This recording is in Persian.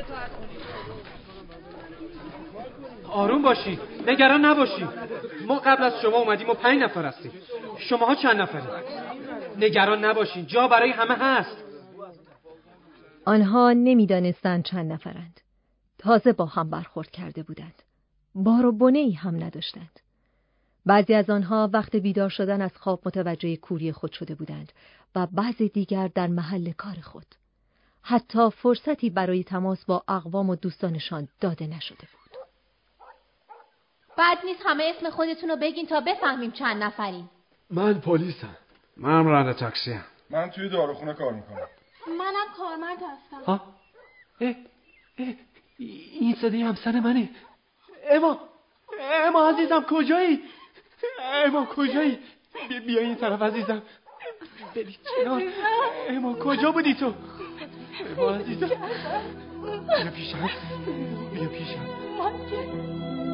آروم باشی، نگران نباشی. ما قبل از شما اومدیم و 5 نفر هستیم. شماها چند نفرید؟ نگران نباشین، جا برای همه هست. آنها نمیدانستند چند نفرند. تازه با هم برخورد کرده بودند. بار و بنه‌ای هم نداشتند. بعضی از آنها وقت بیدار شدن از خواب متوجه کوری خود شده بودند و بعضی دیگر در محل کار خود. حتی فرصتی برای تماس با اقوام و دوستانشان داده نشده بود. بد نیست همه اسم خودتون رو بگین تا بفهمیم چند نفرین. من پلیسم. من راننده تاکسیم. من توی داروخونه کار میکنم. منم کارمند هستم. ها؟ این صدای همسر منه. اما عزیزم کجایی؟ اما کجایی؟ بیا این طرف عزیزم. برید کنار. اما کجا بودی تو؟ اما عزیزم بیا پیشم.